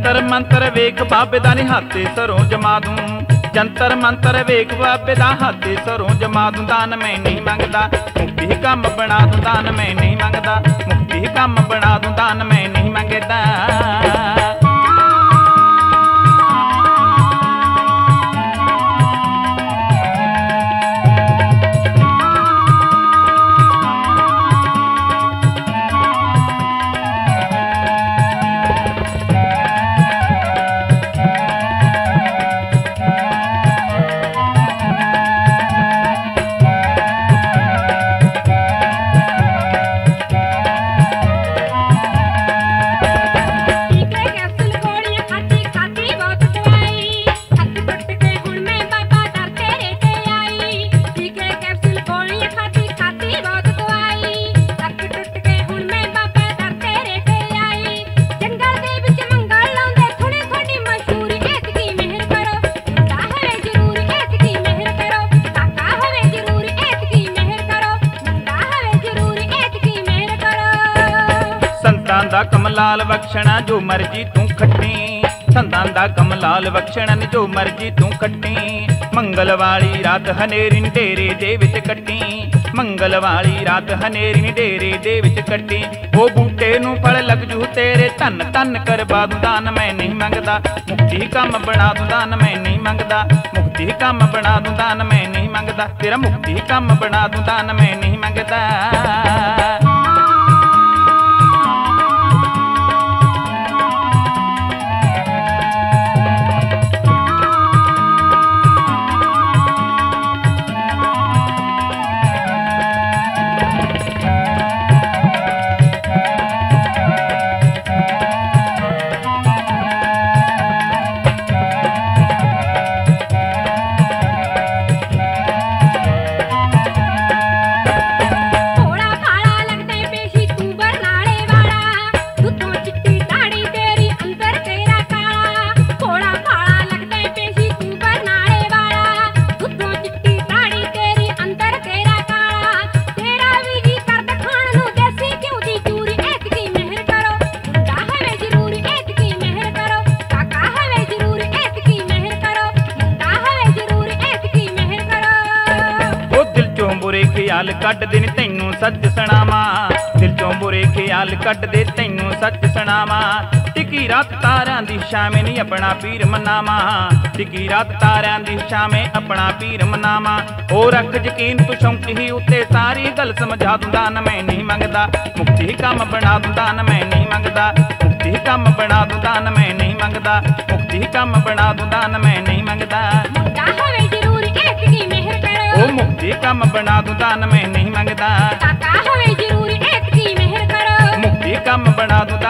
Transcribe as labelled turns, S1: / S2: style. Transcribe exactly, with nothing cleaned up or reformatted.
S1: जंतर मंतर वेख बाबे दा नी हाथे सरों जमा दूं, जंतर मंतर वेख बाबे दा हाथे सरों जमा दूं। दान मैं नहीं मंगदा मुक्ति कम बना दूं, दान मैं नहीं मंगदा मुक्ति कम बना दूं, दान मैं नहीं मंगदा। संतां दा कमलाल बख्शना जो मर्जी तू खट्टी, संतां दा कमलाल बख्शना जो मर्जी तू खट्टी। मंगल वाली रात हनेरी डेरे दे विच कट्टी, मंगल वाली रात हनेरी डेरे दे विच कट्टी। वो बूटे नू फल लग जू तेरे धन धन करवा दूं, दान मैं नहीं मंगदा मुक्ति कम बना दूं, दान मैं नहीं मंगदा मुक्ति कम बना दूं, दान मैं नहीं मंगदा। तेरा मुक्ति कम बना दूं, दान मैं नहीं मंगदा। ख्याल कट दे तैनू सच सुनावा, दिल चों बुरे ख्याल कट दे तैनू सच सुनावा। टिकी रात तारियां दी शामें नी अपना पीर मनावा, टिकी रात तारियां दी शामें अपना पीर मनावा। ओ रख यकीन तू शौक ही उत्ते सारी गल समझा दूं, दान मैं नहीं मंगदा मुक्ति कम बना दूं, दान मैं नहीं मंगदा मुक्ति कम बना दूं, दान मैं नहीं मंगदा मुक्ति कम बना दूं, दान मैं नहीं मंगदा। ओ मुक्ति कम बना दूं, दान मैं नहीं मंगदा। मुक्ति कम बना दूं।